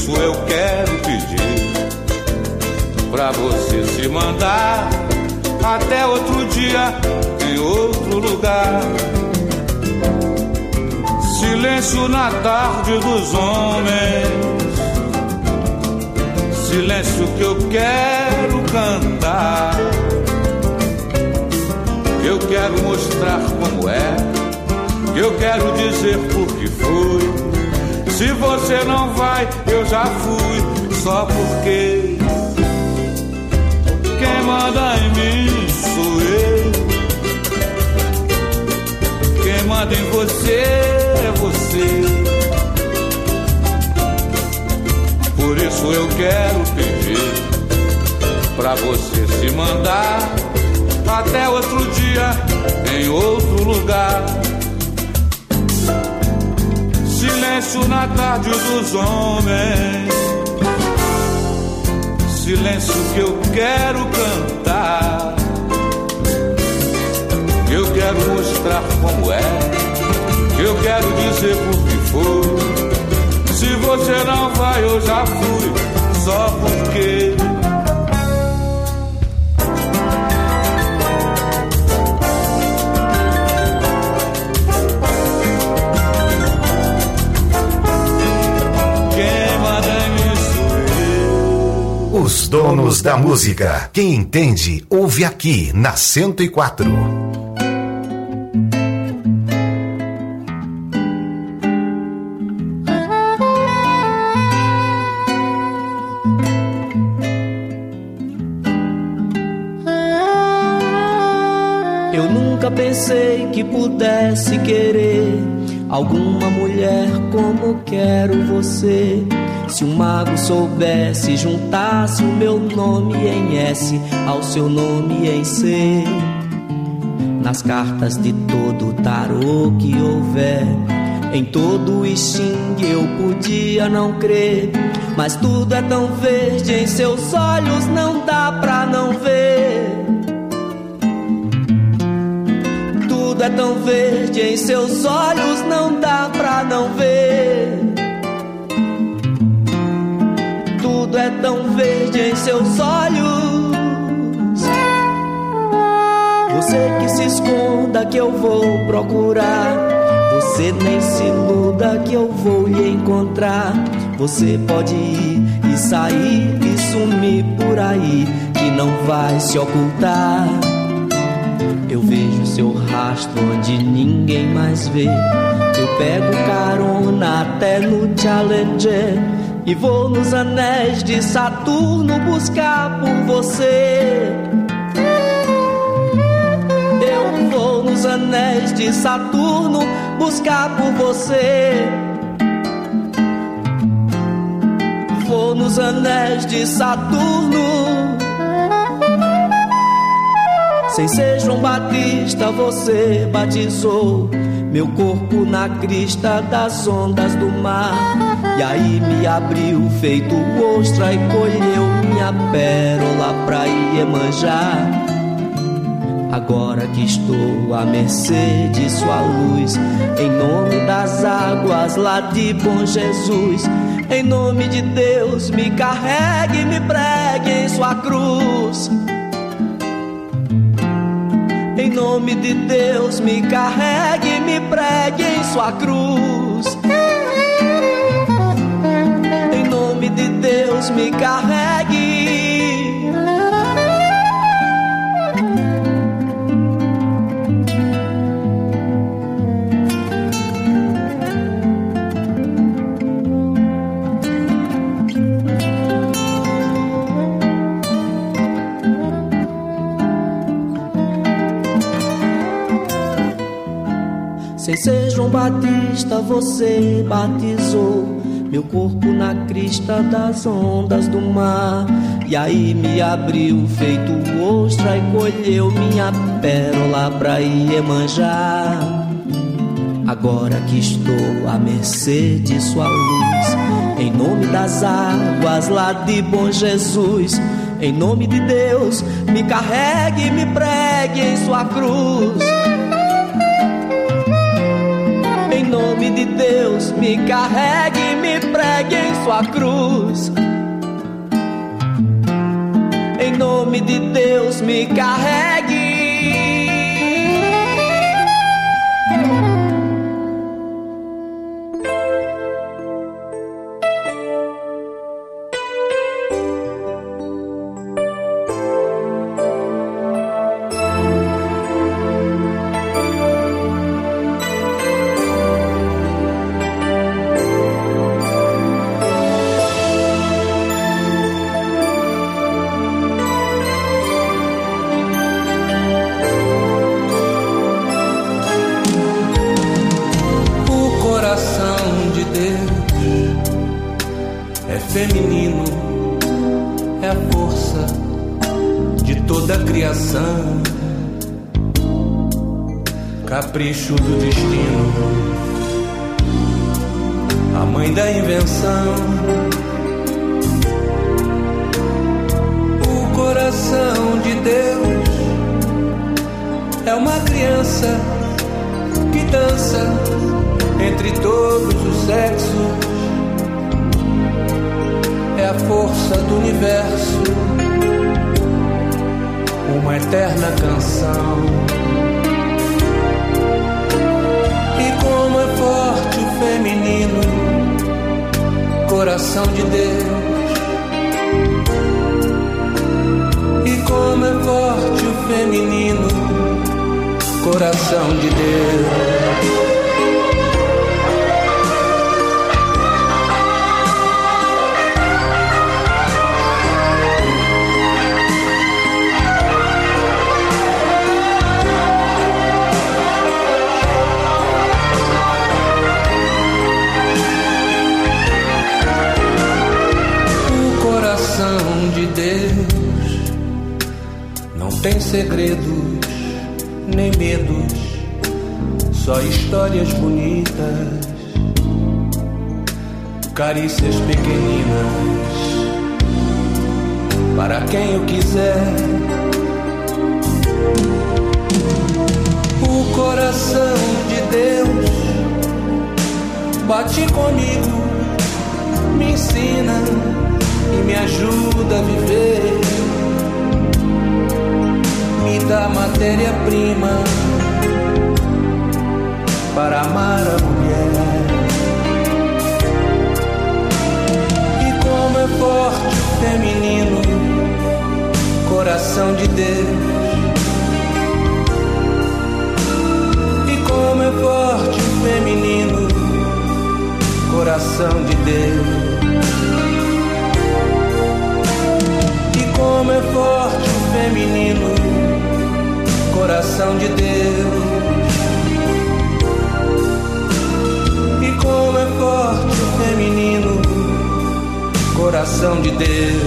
isso eu quero pedir pra você se mandar até outro dia em outro lugar. Silêncio na tarde dos homens, silêncio que eu quero cantar. Eu quero mostrar como é, eu quero dizer por que fui. Se você não vai, eu já fui, só porque quem manda em mim sou eu. Quem manda em você é você. Por isso eu quero pedir pra você se mandar até outro dia em outro lugar. Silêncio na tarde dos homens, silêncio que eu quero cantar. Eu quero mostrar como é, eu quero dizer por que foi. Se você não vai, eu já fui, só porque Os donos da música. Quem entende, ouve aqui na 104. Eu nunca pensei que pudesse querer alguma mulher como quero você. Se um mago soubesse, juntasse o meu nome em S ao seu nome em C. Nas cartas de todo tarô que houver, em todo o Xing eu podia não crer. Mas tudo é tão verde, em seus olhos não dá pra não ver. Tudo é tão verde, em seus olhos não dá pra não ver. Tudo é tão verde em seus olhos. Você que se esconda que eu vou procurar. Você nem se iluda que eu vou lhe encontrar. Você pode ir e sair e sumir por aí, que não vai se ocultar. Eu vejo seu rastro onde ninguém mais vê. Eu pego carona até no Challenger e vou nos anéis de Saturno buscar por você. Eu vou nos anéis de Saturno buscar por você. Vou nos anéis de Saturno. Sem ser João Batista, você batizou meu corpo na crista das ondas do mar. E aí me abriu feito ostra e colheu minha pérola pra Iemanjá. Agora que estou à mercê de sua luz, em nome das águas lá de Bom Jesus, em nome de Deus me carregue e me pregue em sua cruz. Em nome de Deus me carregue e me pregue em sua cruz. Em nome de Deus me carregue. Sem ser João Batista, você batizou meu corpo na crista das ondas do mar. E aí me abriu feito ostra e colheu minha pérola pra Iemanjá. Agora que estou à mercê de sua luz, em nome das águas lá de Bom Jesus, em nome de Deus me carregue e me pregue em sua cruz. Em Em nome de Deus, me carregue e me pregue em sua cruz. Em nome de Deus, me carregue. Feminino é a força de toda a criação, capricho do destino, a mãe da invenção. O coração de Deus é uma criança que dança entre todos os sexos. É a força do universo, uma eterna canção. E como é forte o feminino, coração de Deus. E como é forte o feminino, coração de Deus. De Deus não tem segredos nem medos, só histórias bonitas, carícias pequeninas para quem o quiser. O coração de Deus bate comigo, me ensina e me ajuda a viver, me dá matéria-prima para amar a mulher. E como é forte o feminino, coração de Deus. E como é forte o feminino, coração de Deus. Como é forte o feminino, coração de Deus. E como é forte o feminino, coração de Deus.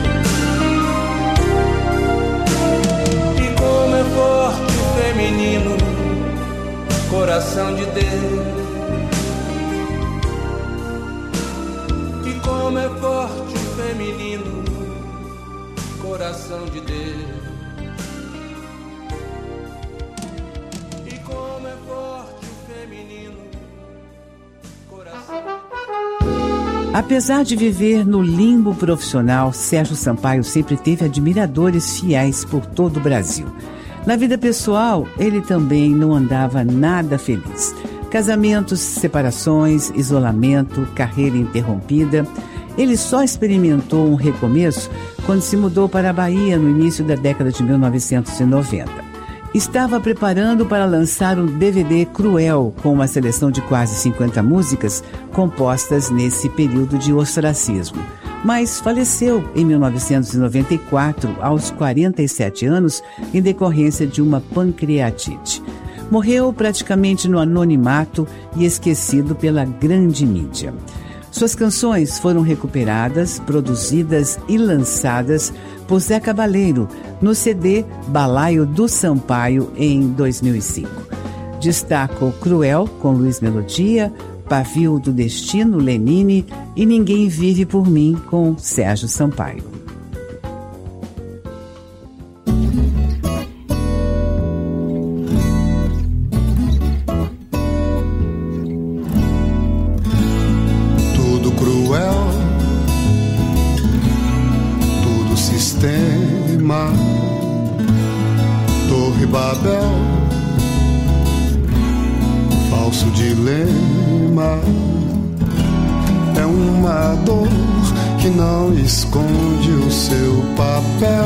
E como é forte o feminino, coração de Deus. E como é forte o feminino, coração de Deus. E como é forte o feminino, coração de Deus. Apesar de viver no limbo profissional, Sérgio Sampaio sempre teve admiradores fiéis por todo o Brasil. Na vida pessoal, ele também não andava nada feliz. Casamentos, separações, isolamento, carreira interrompida. Ele só experimentou um recomeço quando se mudou para a Bahia no início da década de 1990. Estava preparando para lançar um DVD Cruel, com uma seleção de quase 50 músicas compostas nesse período de ostracismo. Mas faleceu em 1994, aos 47 anos, em decorrência de uma pancreatite. Morreu praticamente no anonimato e esquecido pela grande mídia. Suas canções foram recuperadas, produzidas e lançadas por Zé Cabaleiro no CD Balaio do Sampaio em 2005. Destaca o Cruel, com Luiz Melodia, Pavio do Destino, Lenine e Ninguém Vive por Mim, com Sérgio Sampaio. sistema. Torre Babel, falso dilema. É uma dor que não esconde o seu papel.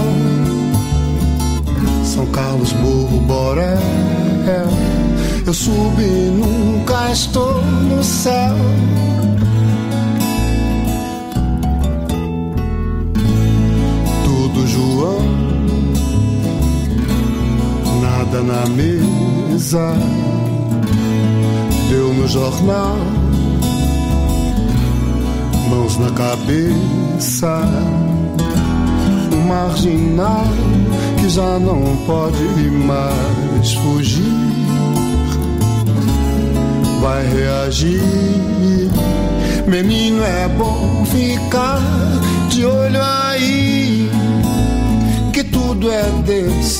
São Carlos, Morro, Borel. Eu subi e nunca estou no céu. Tudo João, nada na mesa. Deu no jornal, mãos na cabeça. Um marginal que já não pode mais fugir. Vai reagir. Menino, é bom ficar de olho aí, que tudo é desse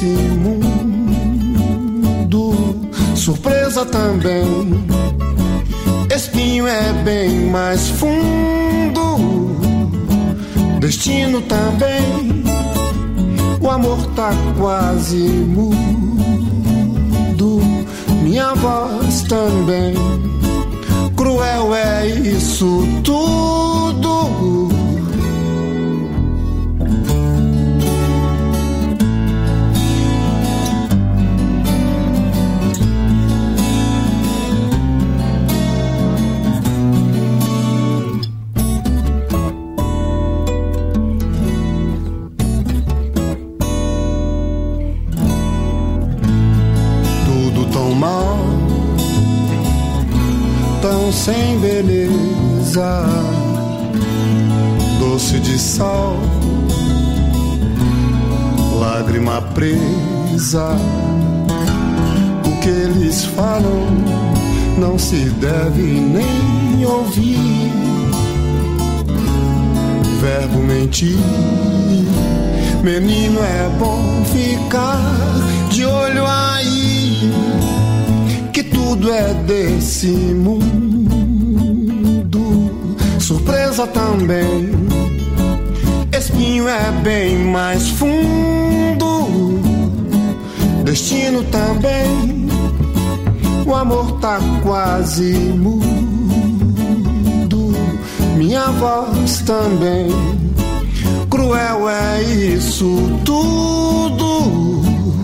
mundo. Surpresa também. Espinho é bem mais fundo. Destino também. O amor tá quase mudo. Minha voz também. Cruel é isso tudo. Sem beleza, doce de sal, lágrima presa. O que eles falam não se deve nem ouvir. Verbo mentir. Menino, é bom ficar de olho aí, que tudo é desse mundo. Surpresa também. Espinho é bem mais fundo. Destino também. O amor tá quase mudo. Minha voz também. Cruel é isso tudo.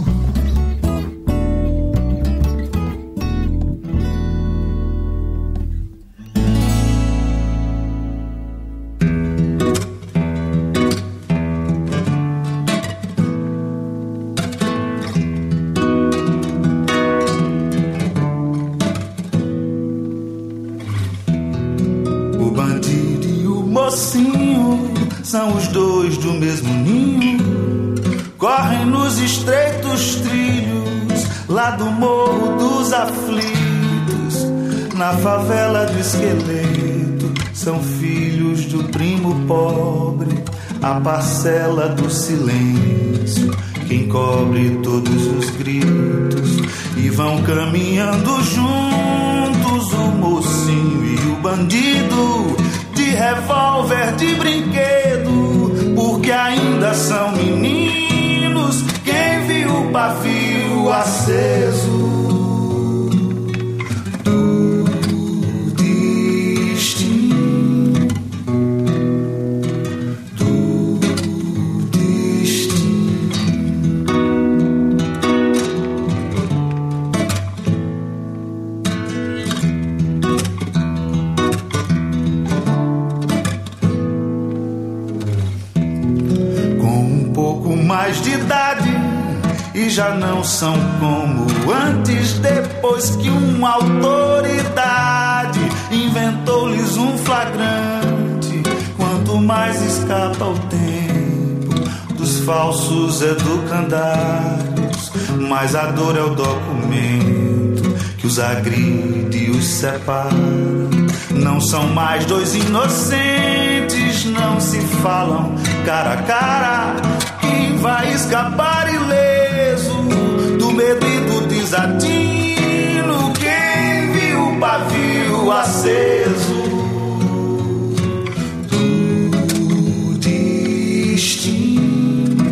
São os dois do mesmo ninho, correm nos estreitos trilhos, lá do Morro dos Aflitos, na favela do Esqueleto. São filhos do primo pobre, a parcela do silêncio que encobre todos os gritos. E vão caminhando juntos, o mocinho e o bandido, de revólver, de brinquedo, porque ainda são meninos. Quem viu o pavio aceso do destino, do destino. Mais de idade e já não são como antes, depois que uma autoridade inventou-lhes um flagrante. Quanto mais escapa o tempo dos falsos educandários, mais a dor é o documento que os agride e os separa. Não são mais dois inocentes, não se falam cara a cara. Quem vai escapar ileso do medo e do desatino? Quem viu o pavio aceso do destino?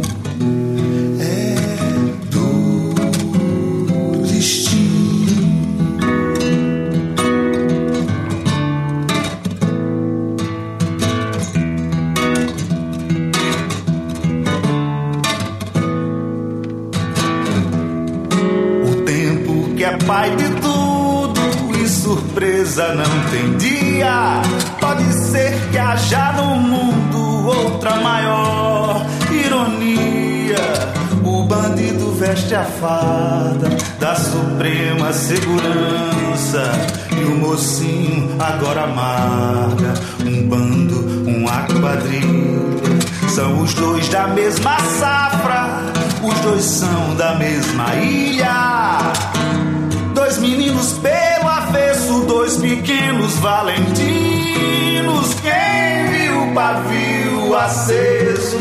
pai de tudo e surpresa não tem dia. Pode ser que haja no mundo outra maior ironia. O bandido veste a farda da suprema segurança e o mocinho agora amarga um bando, uma quadrilha. São os dois da mesma safra, os dois são da mesma ilha. Dois meninos pelo avesso, dois pequenos valentinos. Quem viu o pavio aceso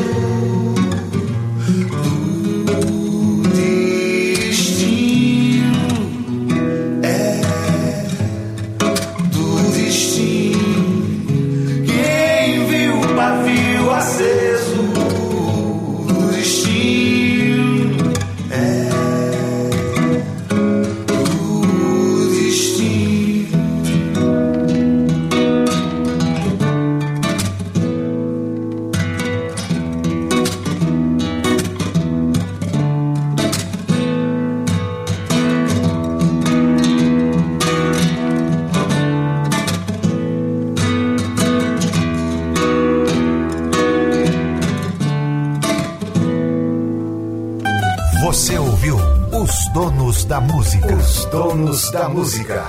do destino? É do destino. Quem viu o pavio aceso do destino? É do destino. Você ouviu Os Donos da Música. Os Donos da Música.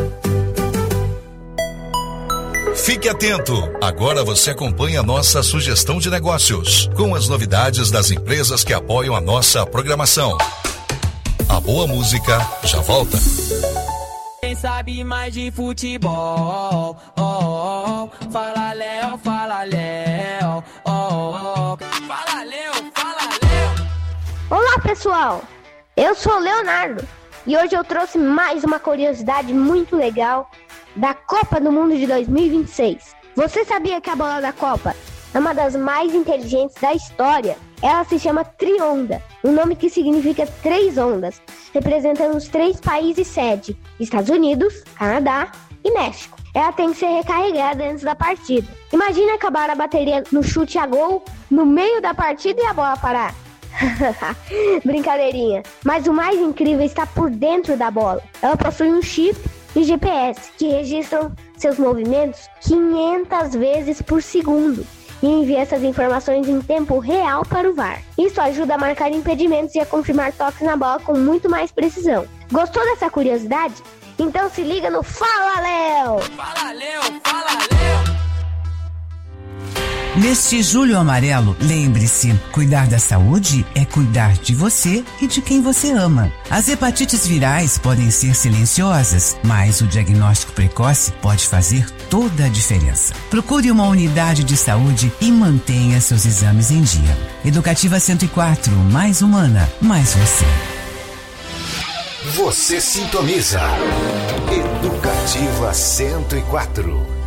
Fique atento. Agora você acompanha a nossa sugestão de negócios, com as novidades das empresas que apoiam a nossa programação. A boa música já volta. Quem sabe mais de futebol? Fala Léo, fala Léo. Fala Léo, fala Léo. Olá pessoal, eu sou o Leonardo e hoje eu trouxe mais uma curiosidade muito legal da Copa do Mundo de 2026. Você sabia que a bola da Copa é uma das mais inteligentes da história? Ela se chama Trionda, um nome que significa 3 ondas, representando os 3 países sede, Estados Unidos, Canadá e México. Ela tem que ser recarregada antes da partida. Imagina acabar a bateria no chute a gol no meio da partida e a bola parar. Brincadeirinha. Mas o mais incrível está por dentro da bola. Ela possui um chip e GPS que registram seus movimentos 500 vezes por segundo e envia essas informações em tempo real para o VAR. Isso ajuda a marcar impedimentos e a confirmar toques na bola com muito mais precisão. Gostou dessa curiosidade? Então se liga no Fala Léo! Fala Léo, fala Léo. Neste Julho Amarelo, lembre-se, cuidar da saúde é cuidar de você e de quem você ama. As hepatites virais podem ser silenciosas, mas o diagnóstico precoce pode fazer toda a diferença. Procure uma unidade de saúde e mantenha seus exames em dia. Educativa 104, mais humana, mais você. Você sintoniza Educativa 104.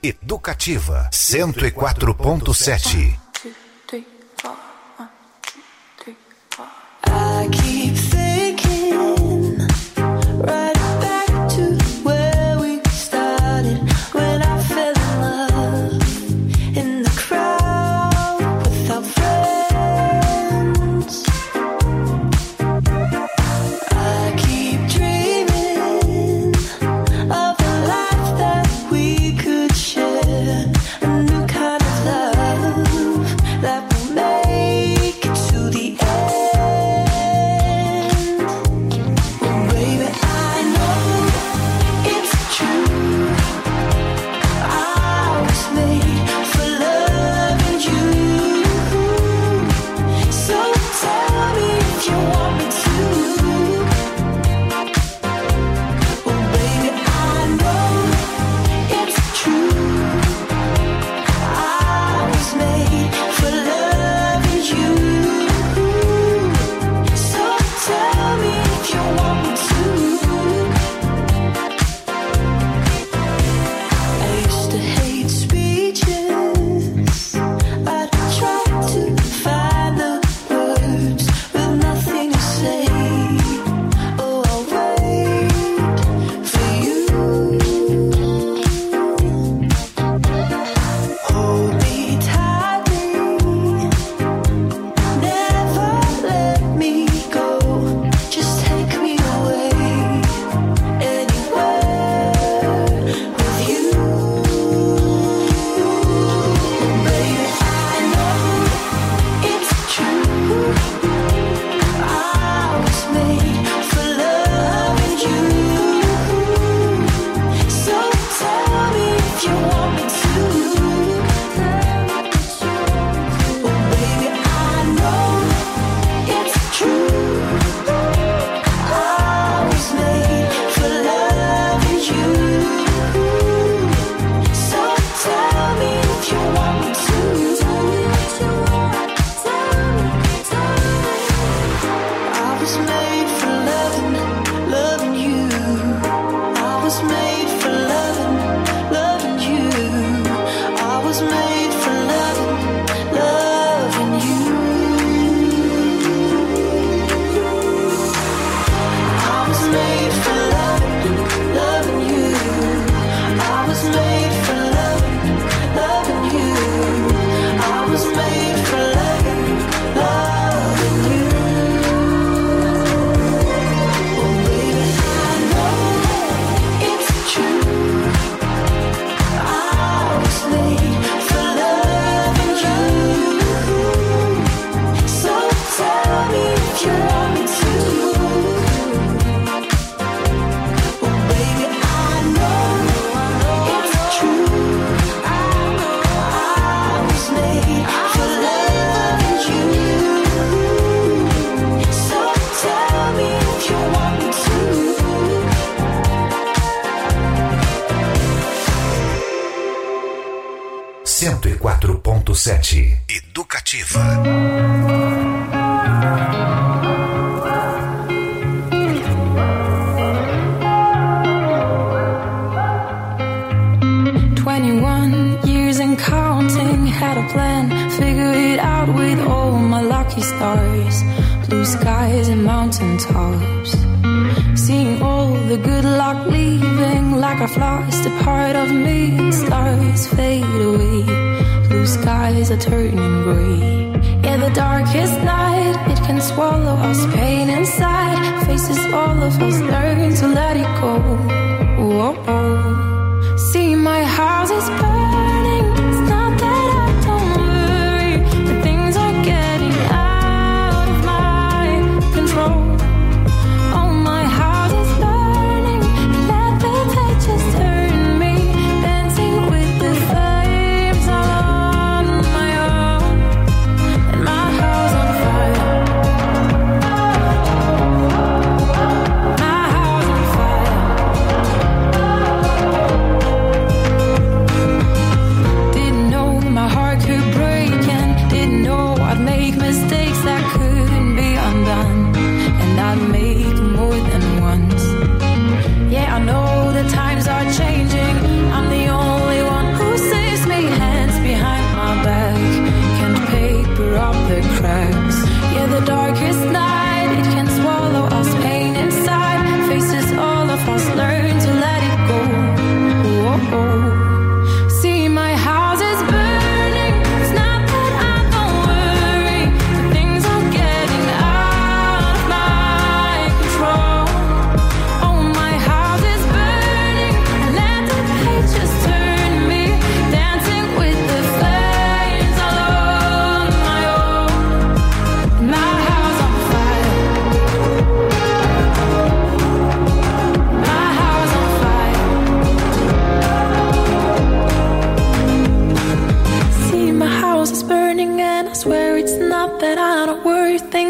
Educativa 104.7. I keep thinking right back to where we started, when I fell in love in the crowd without friends. I keep dreaming of a life that we could share, a new kind of love that will make it to the end. Educativa. Had a plan, figure it out with all my lucky stars. Blue skies and mountain tops, seeing all the good luck leaving like I've lost a part of me. Stars fade away, blue skies are turning grey. Yeah, the darkest night, it can swallow us, pain inside. Faces all of us learn to let it go. Whoa, oh. See, my house is burning. It's not that I don't worry, but things are getting out of my control. Oh, my house is burning. Let the pages turn me, dancing with the flames all on my own. And my house on fire. My house on fire.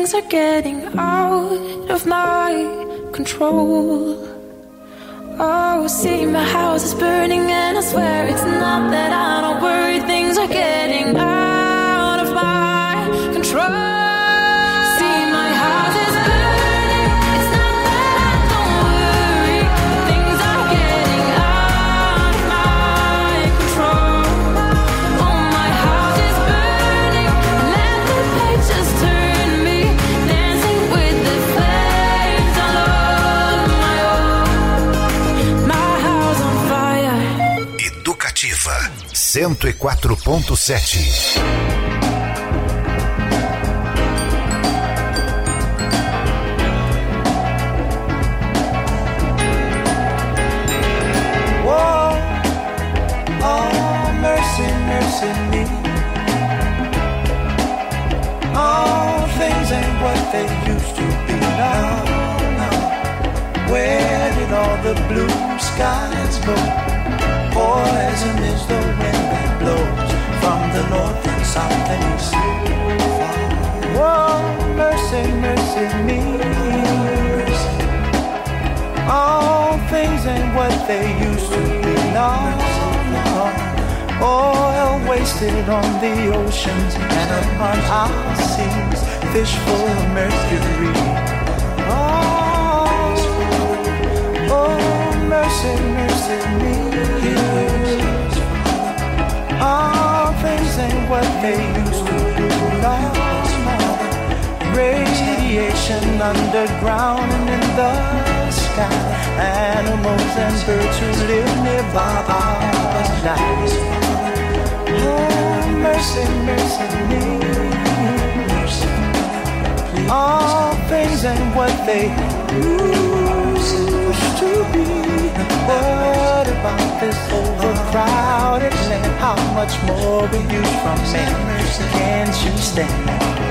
things are getting out of my control. Oh, see, my house is burning and I swear it's not that I don't worry. Things are getting out of my control. See, my house is burning. It's not that I don't worry. Things are getting out of my control. Oh, my house is burning. Let the pages turn me, dancing with the flames all over my own. My house on fire. Educativa 104.7. Mercy me. All things ain't what they used to be now. Where did all the blue skies go? Poison is the wind that blows from the north and south and east. Whoa, mercy, mercy me. All things ain't what they used to be now. Oil wasted on the oceans and upon our seas, fish full of mercury. Oh, mercy, mercy me. All things ain't what they used to be now. Radiation underground and in the sky. Animals and birds who live nearby our nights. Oh, mercy, mercy me. All things ain't what they used to be. What about this overcrowded land? How much more will you from me? Can't you stand?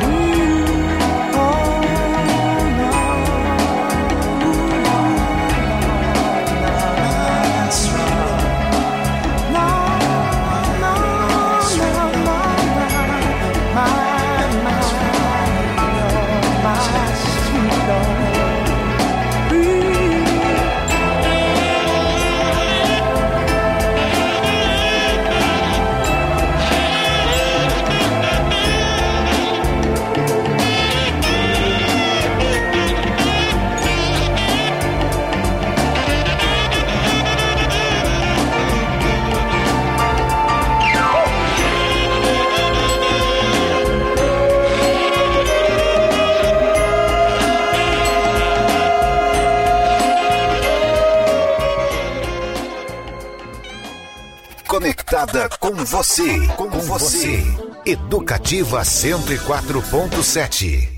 Conectada com você, Educativa 104.7.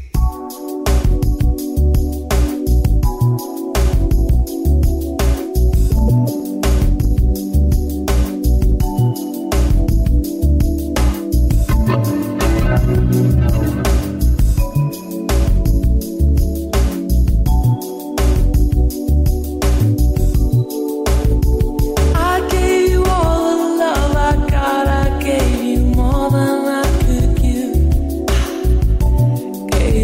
Gave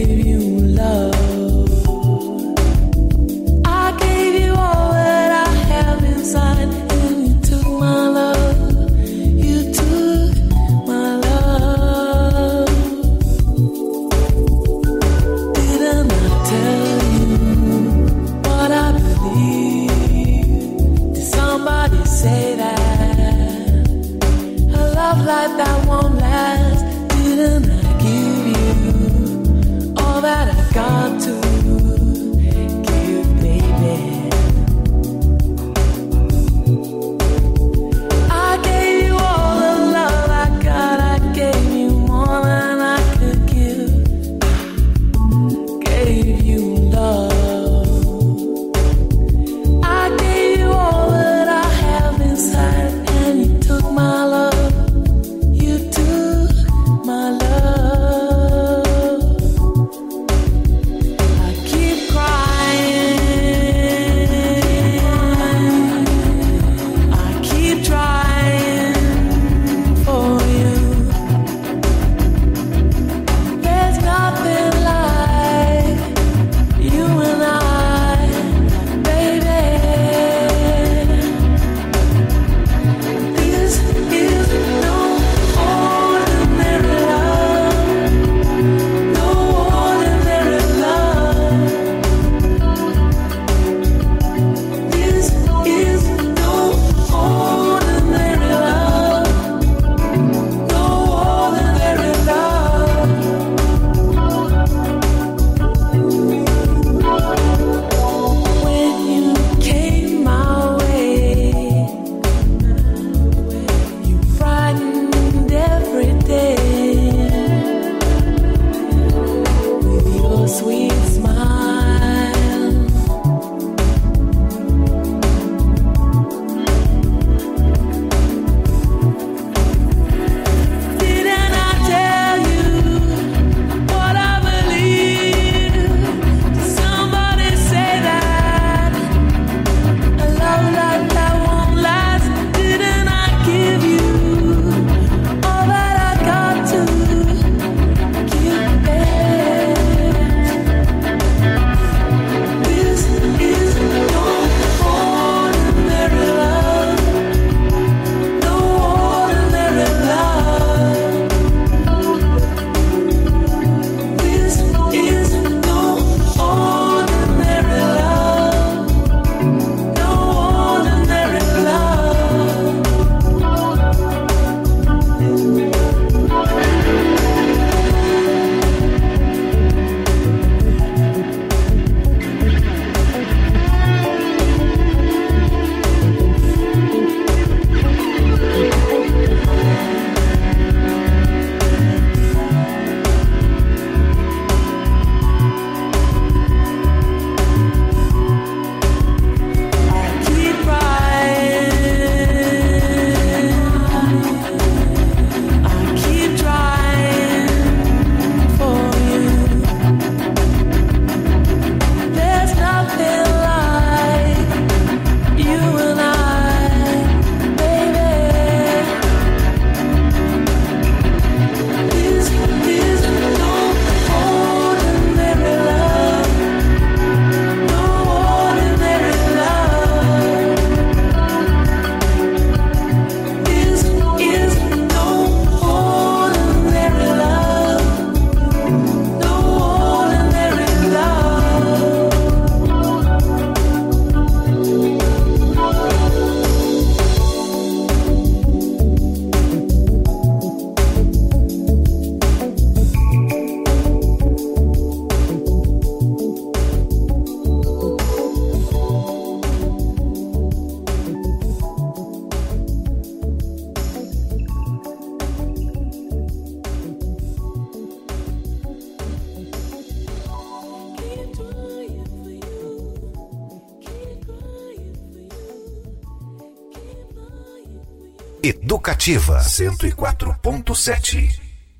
Educativa 104.7.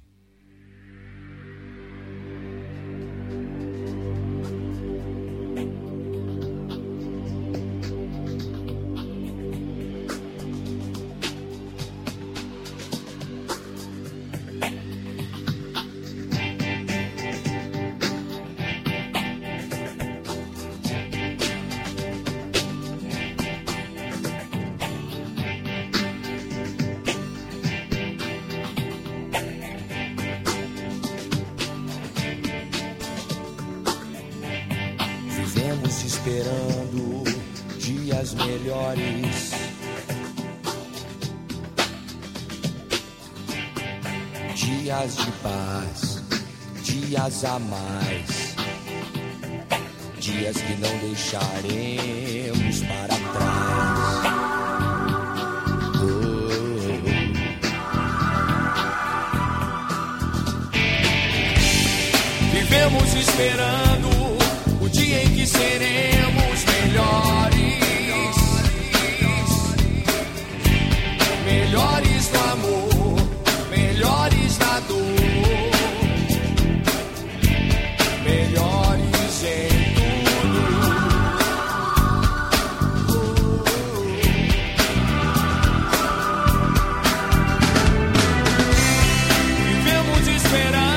Esperando dias melhores, dias de paz, dias a mais, dias que não deixaremos para trás. Vivemos esperando o dia em que seremos melhores, melhores no amor, melhores na dor, melhores em tudo. Vivemos esperando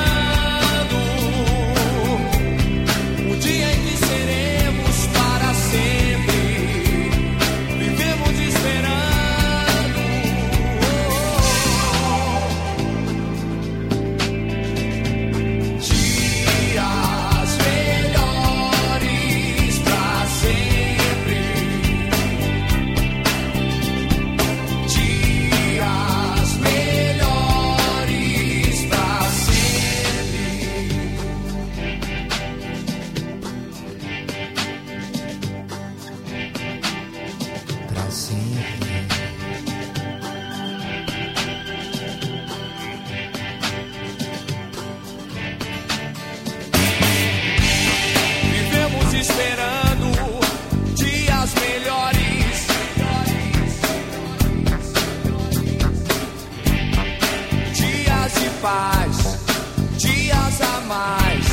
dias a mais,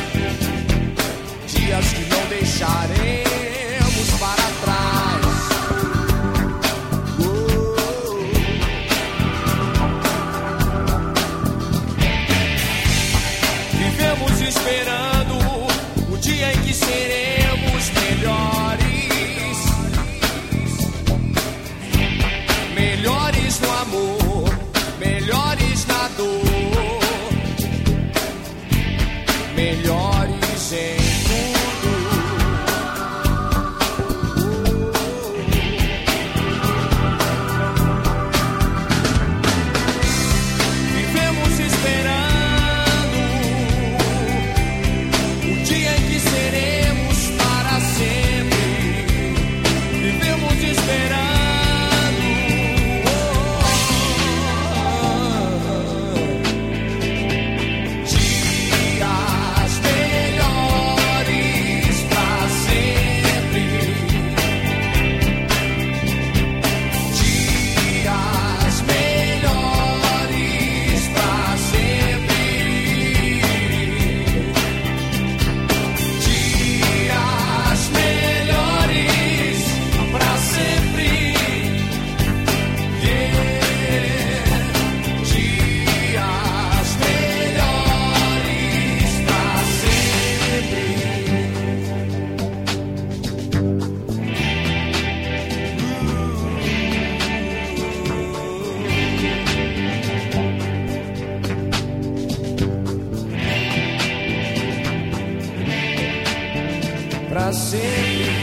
dias que não deixaremos para trás. Vivemos esperando o dia em que seremos melhores, melhores no amor, melhores na dor, melhores em tudo. Vivemos esperando o dia em que seremos para sempre. Vivemos esperando pra sempre.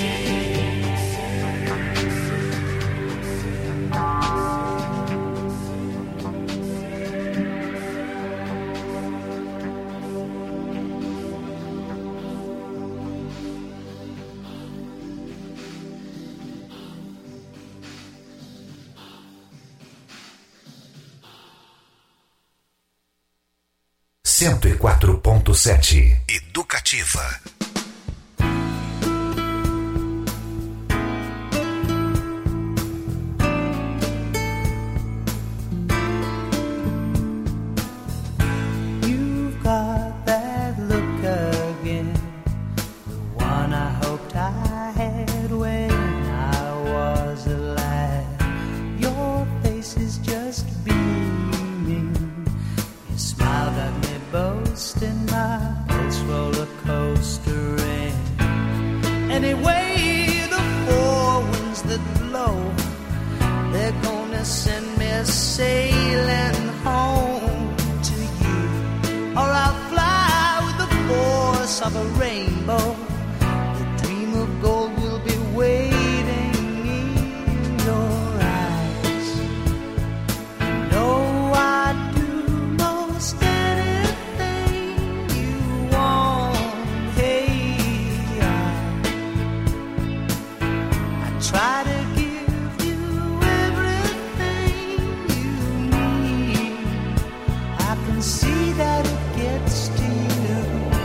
Cento e 4.7 Educativa. Anyway, the four winds that blow, they're gonna send me sailing home to you. Or I'll fly with the force of a rainbow. The dream of gold will be waiting in your eyes. You know I'd do most anything you want. Hey, I try to give you everything you need. I can see that it gets to you.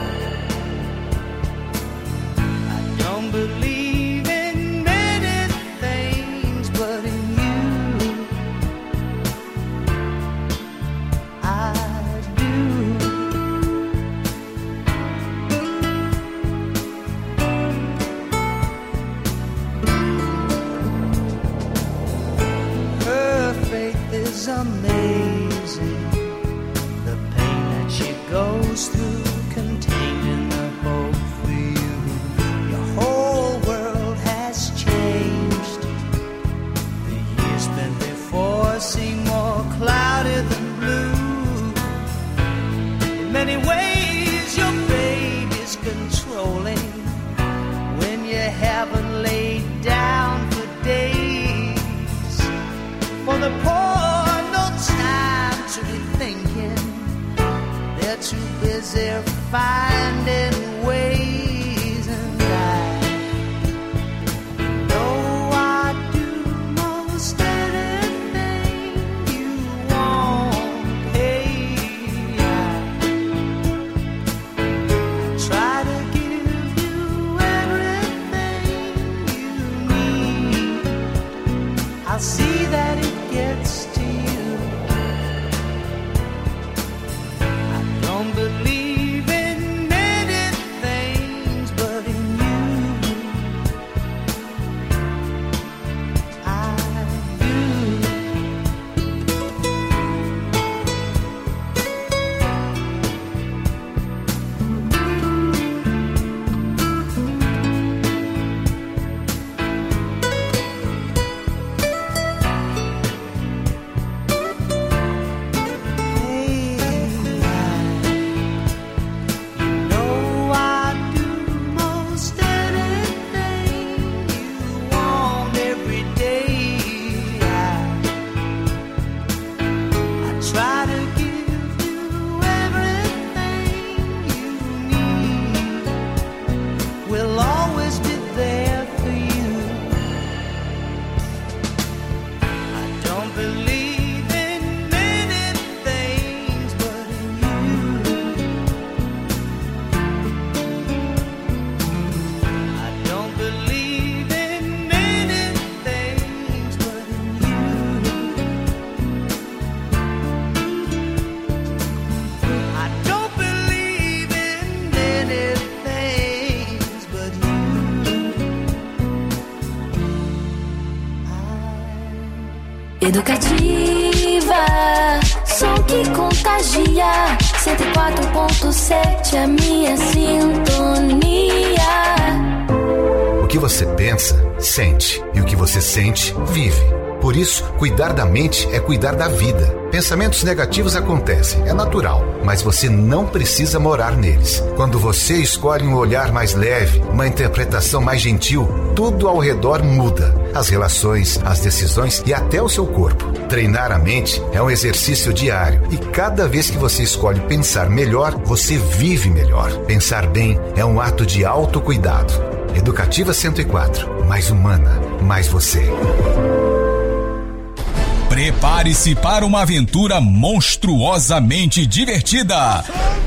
I don't believe in many things, but in you I do. Her faith is amazing. The pain that she goes through, contained in the hope for you. Your whole world has changed. The years spent before seem more cloudy than blue. In many ways, your baby's controlling when you haven't laid down for days. For the poor, no time to be thinking. They're too busy finding ways, and I know I'd do most anything you want. Hey, I try to give you everything you need. I'll see that it gets to you. I don't believe in many things, but in you I do. Educativa, som que contagia. 104.7 a minha sintonia. O que você pensa, sente. E o que você sente, vive. Por isso, cuidar da mente é cuidar da vida. Pensamentos negativos acontecem, é natural, mas você não precisa morar neles. Quando você escolhe um olhar mais leve, uma interpretação mais gentil, tudo ao redor muda. As relações, as decisões e até o seu corpo. Treinar a mente é um exercício diário e cada vez que você escolhe pensar melhor, você vive melhor. Pensar bem é um ato de autocuidado. Educativa 104, mais humana, mais você. Prepare-se para uma aventura monstruosamente divertida.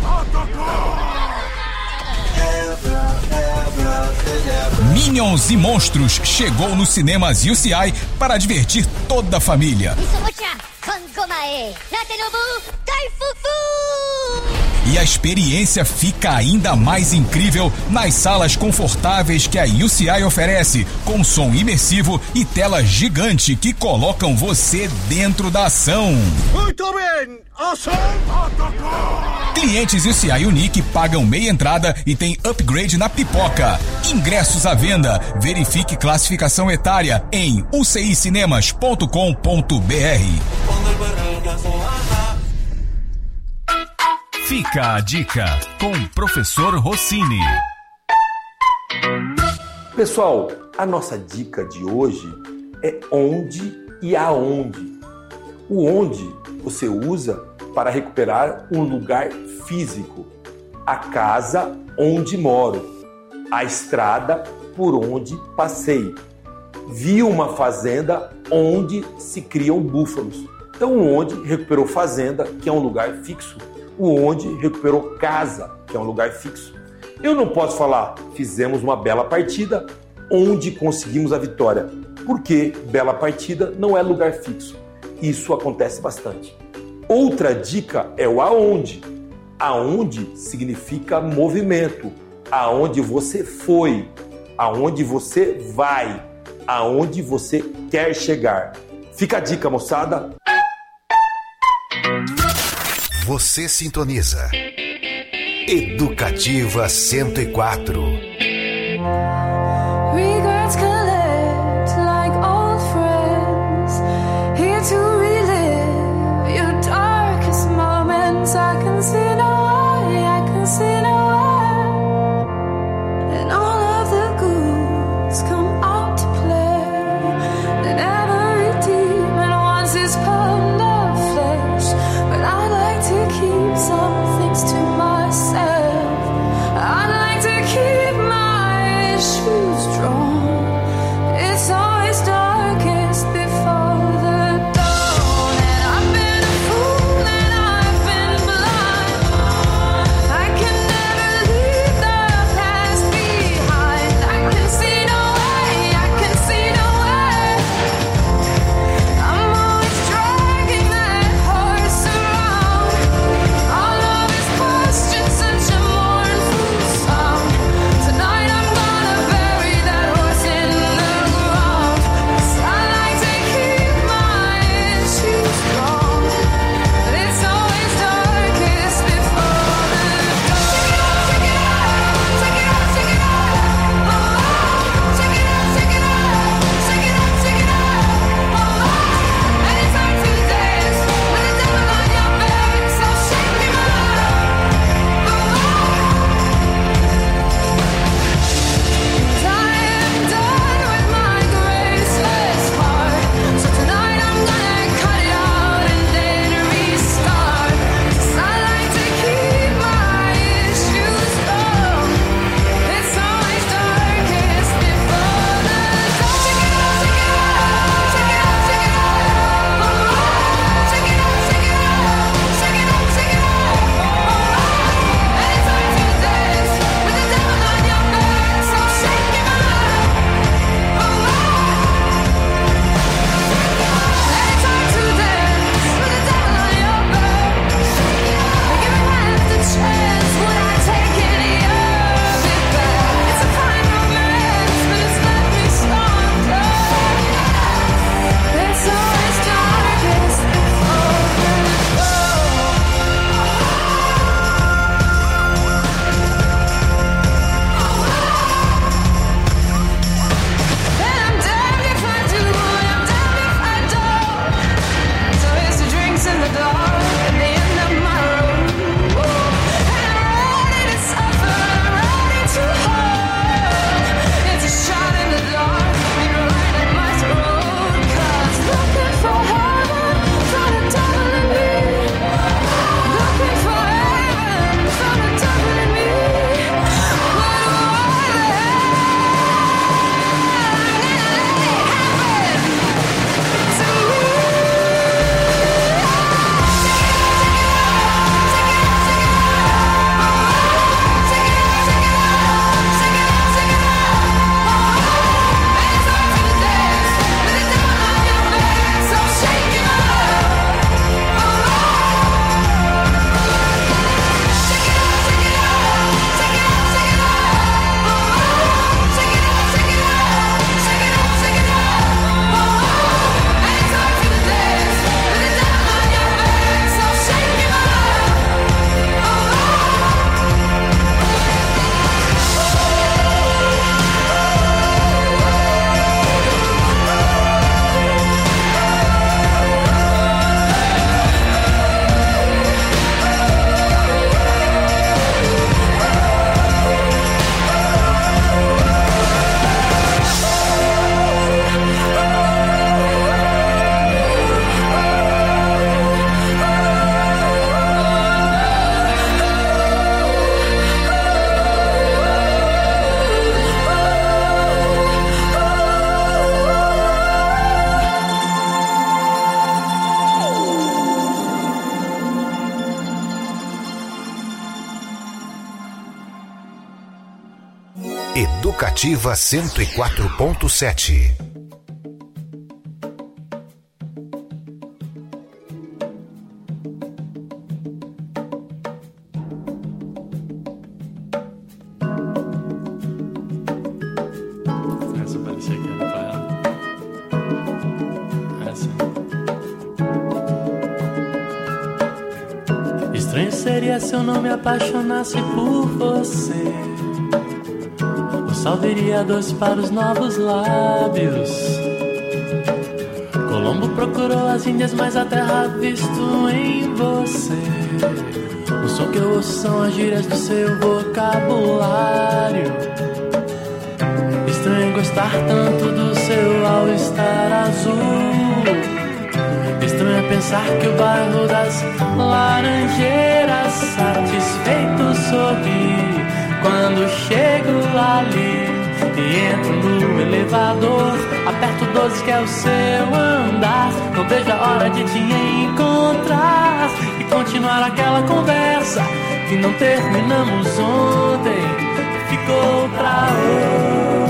Minions e Monstros chegou nos cinemas UCI para divertir toda a família. E a experiência fica ainda mais incrível nas salas confortáveis que a UCI oferece, com som imersivo e tela gigante que colocam você dentro da ação. Muito bem, ação! Clientes UCI Unique pagam meia entrada e tem upgrade na pipoca. Ingressos à venda. Verifique classificação etária em ucicinemas.com.br. Fica a dica com o professor Rossini. Pessoal, a nossa dica de hoje é onde e aonde. O onde você usa para recuperar um lugar físico, a casa onde moro, a estrada por onde passei. Vi uma fazenda onde se criam búfalos. Então o onde recuperou fazenda, que é um lugar fixo. O onde recuperou casa, que é um lugar fixo. Eu não posso falar, fizemos uma bela partida, onde conseguimos a vitória, porque bela partida não é lugar fixo. Isso acontece bastante. Outra dica é o aonde. Aonde significa movimento. Aonde você foi, aonde você vai, aonde você quer chegar. Fica a dica, moçada. Você sintoniza Educativa 104. Regrets collect like old friends, here to relive your darkest moments. I can see no way, I can see no way, and all of the ghouls come out to play, and every demon wants his pound of flesh, but I like to keep some things to myself. I like to keep Educativa 104.7. Estranho seria se eu não me apaixonasse por você. O sal viria doce para os novos lábios. Colombo procurou as Índias, mas a terra visto em você. O som que eu ouço são as gírias do seu vocabulário. Estranho gostar tanto do seu all-star azul. Estranho é pensar que o bairro das Laranjeiras satisfeito sorri quando chego ali e entro no elevador. Aperto 12 que é o seu andar. Não vejo a hora de te encontrar e continuar aquela conversa que não terminamos ontem. Ficou pra hoje.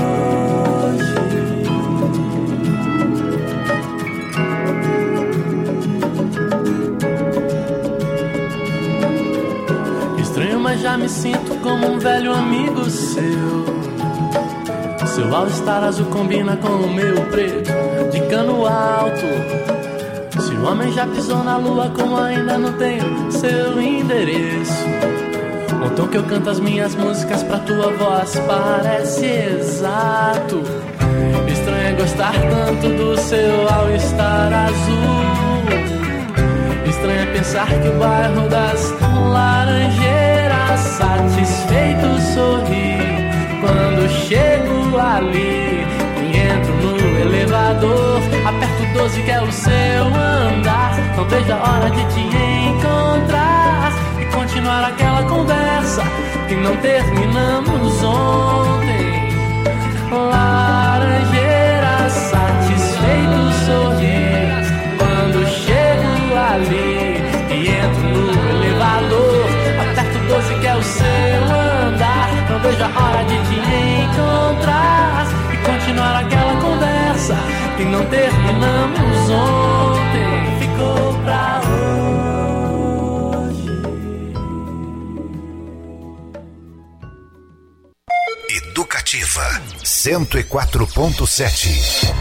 Mas já me sinto como um velho amigo seu. Seu all-star azul combina com o meu preto de cano alto. Se o homem já pisou na lua, como ainda não tenho seu endereço. O tom que eu canto as minhas músicas pra tua voz parece exato. Estranho é gostar tanto do seu all-star azul. Estranho é pensar que o bairro das Laranjeiras satisfeito sorri quando chego ali e entro no elevador. Aperto 12 que é o seu andar. Não vejo a hora de te encontrar e continuar aquela conversa que não terminamos ontem. Laranjeiras satisfeito sorri quando chego ali e entro no elevador. Aperto 12 que é o seu andar. Não vejo a hora de te encontrar e continuar aquela conversa que não terminamos ontem. Ficou pra hoje. Educativa 104.7.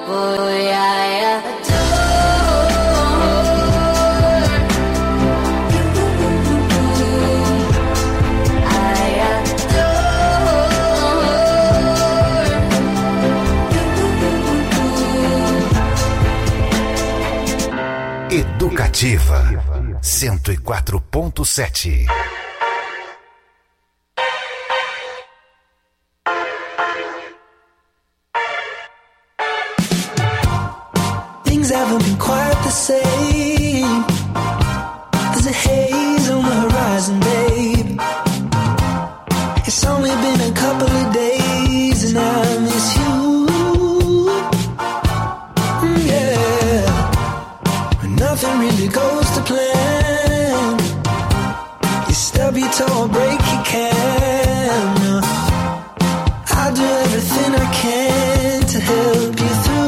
Boy, I Educativa 104.7. Things haven't been quite the same. There's a haze on the horizon, babe. It's only been a couple of days and I miss you. Yeah, but nothing really goes to plan. You stub your toe or break your can. I'll do everything I can to help you through.